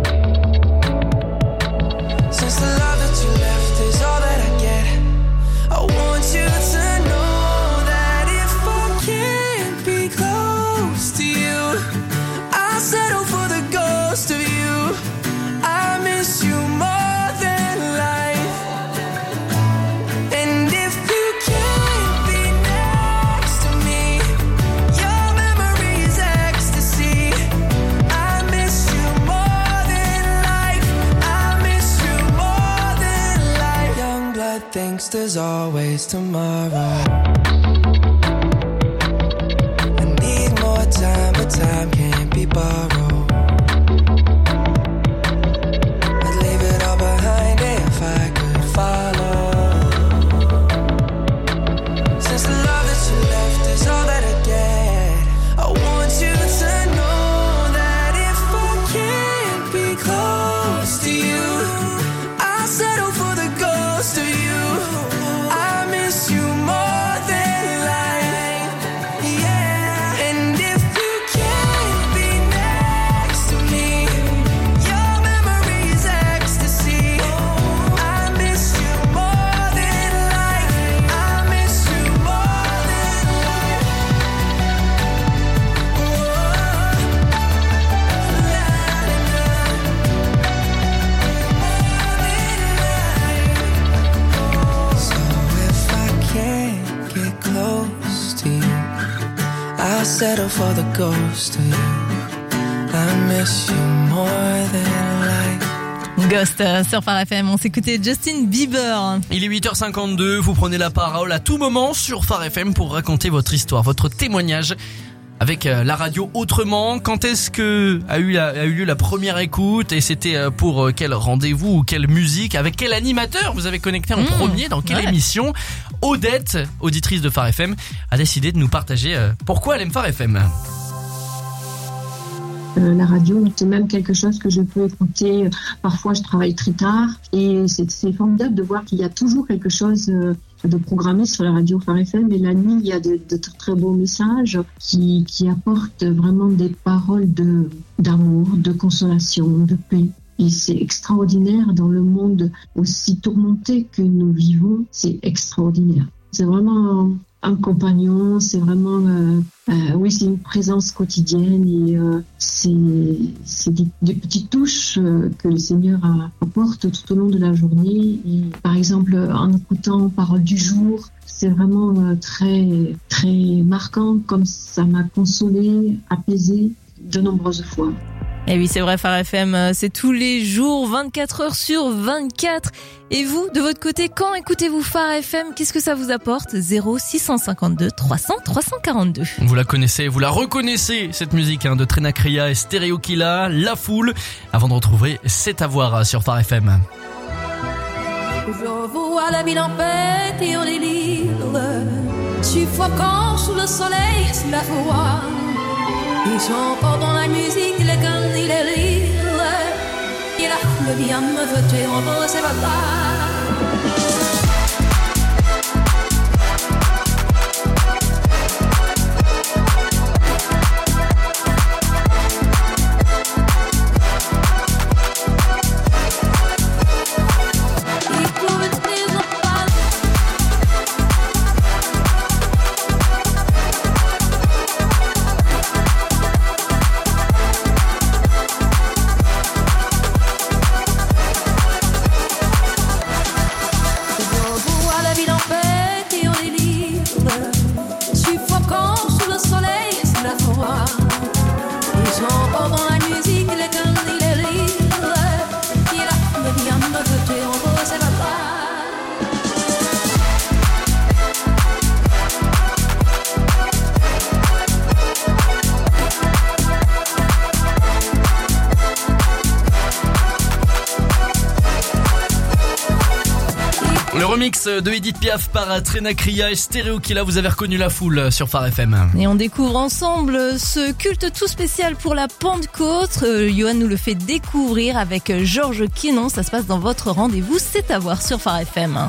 Since the love that you left is all that I get, I want you to know that if I can't be close to you, I'll settle for the ghost of you. I miss you more than life. And if you can't be next to me, your memory is ecstasy. I miss you more than life. I miss you more than life. Young blood thinks there's always tomorrow. I need more time, but time can't be borrowed. I'd leave it all behind if I could follow. Since the love that you left is all that I get, I want you to know that if I can't be close to you, I'll settle for the ghost of you. I miss you more than life, yeah. And if you can't be next to me, your memory is ecstasy. I miss you more than life. I miss you more than life. So if I can't get close to you, I'll settle for the ghost of you. I miss you more than life. Ghost euh, sur Phare F M, on s'écoutait Justin Bieber. Il est huit heures cinquante-deux, vous prenez la parole à tout moment sur Phare F M pour raconter votre histoire, votre témoignage avec euh, la radio autrement. Quand est-ce que a eu, la, a eu lieu la première écoute et c'était euh, pour euh, quel rendez-vous ou quelle musique, avec quel animateur vous avez connecté en Mmh, premier, dans quelle ouais. émission? Odette, auditrice de Phare F M, a décidé de nous partager euh, pourquoi elle aime Phare F M. Euh, la radio, c'est même quelque chose que je peux écouter. Parfois, je travaille très tard et c'est, c'est formidable de voir qu'il y a toujours quelque chose euh, de programmé sur la radio Phare F M. Et la nuit, il y a de, de très beaux messages qui, qui apportent vraiment des paroles de, d'amour, de consolation, de paix. Et c'est extraordinaire dans le monde aussi tourmenté que nous vivons. C'est extraordinaire. C'est vraiment un compagnon, c'est vraiment, euh, euh, oui, c'est une présence quotidienne et euh, c'est, c'est des, des petites touches euh, que le Seigneur apporte tout au long de la journée. Et, par exemple, en écoutant Parole du jour, c'est vraiment euh, très, très marquant, comme ça m'a consolé, apaisé de nombreuses fois. Et oui, c'est vrai, Phare F M, c'est tous les jours, vingt-quatre heures sur vingt-quatre. Et vous, de votre côté, quand écoutez-vous Phare F M? Qu'est-ce que ça vous apporte? zéro six cent cinquante-deux trois cents trois cent quarante-deux. Vous la connaissez, vous la reconnaissez, cette musique hein, de Trénacria et Stereo Killa, La Foule. Avant de retrouver C'est à voir sur Phare F M. Je vois la ville en paix et en délire, suffocant sous le soleil, sous la foi. Ils sont encore dans la musique, les guns et les rires. Et la foule vient me voter en beau, c'est pas Le remix de Edith Piaf par Trénacria et Stereo Killa, vous avez reconnu La Foule sur Phare F M. Et on découvre ensemble ce culte tout spécial pour la Pentecôte. Euh, Johan nous le fait découvrir avec Georges Quinon. Ça se passe dans votre rendez-vous C'est à voir sur Phare F M.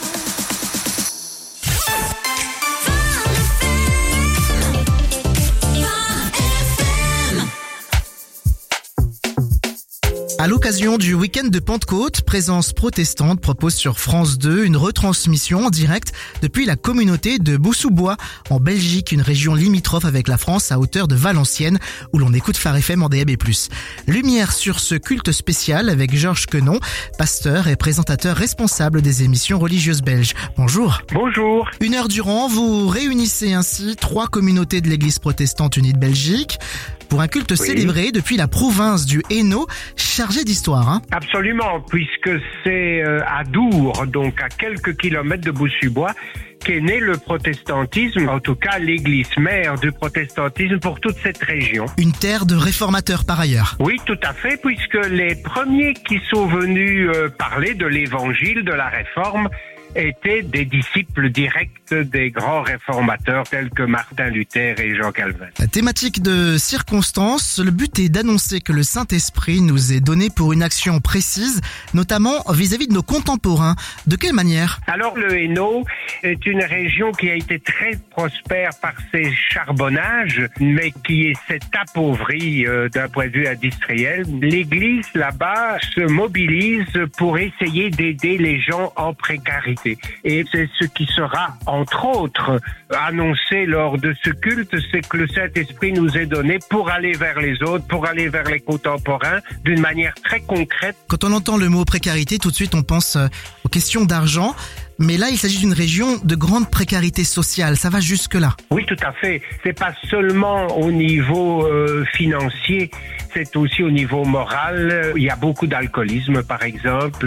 À l'occasion du week-end de Pentecôte, Présence protestante propose sur France deux une retransmission en direct depuis la communauté de Boussoubouas, en Belgique, une région limitrophe avec la France à hauteur de Valenciennes, où l'on écoute Phare F M en D A B plus. Lumière sur ce culte spécial avec Georges Quinon, pasteur et présentateur responsable des émissions religieuses belges. Bonjour. Bonjour. Une heure durant, vous réunissez ainsi trois communautés de l'Église protestante unie de Belgique pour un culte oui. célébré depuis la province du Hainaut, chargé d'histoire. Hein. Absolument, puisque c'est euh, à Dour, donc à quelques kilomètres de Boussoubouas, qu'est né le protestantisme, en tout cas l'église mère du protestantisme pour toute cette région. Une terre de réformateurs par ailleurs. Oui, tout à fait, puisque les premiers qui sont venus euh, parler de l'évangile, de la réforme, étaient des disciples directs des grands réformateurs tels que Martin Luther et Jean Calvin. La thématique de circonstance, le but est d'annoncer que le Saint-Esprit nous est donné pour une action précise, notamment vis-à-vis de nos contemporains. De quelle manière ? Alors le Hainaut est une région qui a été très prospère par ses charbonnages, mais qui s'est appauvrie euh, d'un point de vue industriel. L'Église là-bas se mobilise pour essayer d'aider les gens en précarité. Et c'est ce qui sera, entre autres, annoncé lors de ce culte, c'est que le Saint-Esprit nous est donné pour aller vers les autres, pour aller vers les contemporains, d'une manière très concrète. Quand on entend le mot précarité, tout de suite on pense aux questions d'argent. Mais là, il s'agit d'une région de grande précarité sociale. Ça va jusque-là. Oui, tout à fait. C'est pas seulement au niveau euh, financier, c'est aussi au niveau moral. Il y a beaucoup d'alcoolisme, par exemple.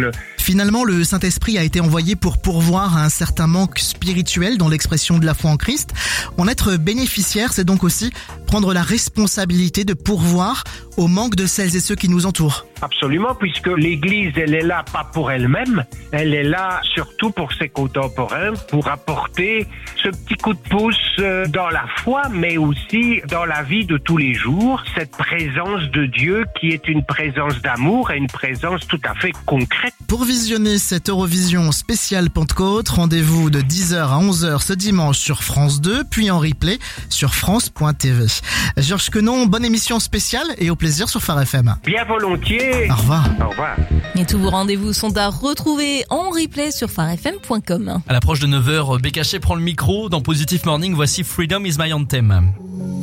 Finalement, le Saint-Esprit a été envoyé pour pourvoir à un certain manque spirituel dans l'expression de la foi en Christ. En être bénéficiaire, c'est donc aussi prendre la responsabilité de pourvoir au manque de celles et ceux qui nous entourent. Absolument, puisque l'Église, elle est là pas pour elle-même, elle est là surtout pour ses contemporains, pour apporter ce petit coup de pouce dans la foi, mais aussi dans la vie de tous les jours, cette présence de Dieu qui est une présence d'amour et une présence tout à fait concrète. Pour visionner cette Eurovision spéciale Pentecôte, rendez-vous de dix heures à onze heures ce dimanche sur France deux, puis en replay sur France point T V. Georges Quenon, bonne émission spéciale et au plaisir sur Phare F M. Bien volontiers. Au revoir. Au revoir. Et tous vos rendez-vous sont à retrouver en replay sur phare f m point com. À l'approche de neuf heures, B K H prend le micro. Dans Positive Morning, voici Freedom is my anthem.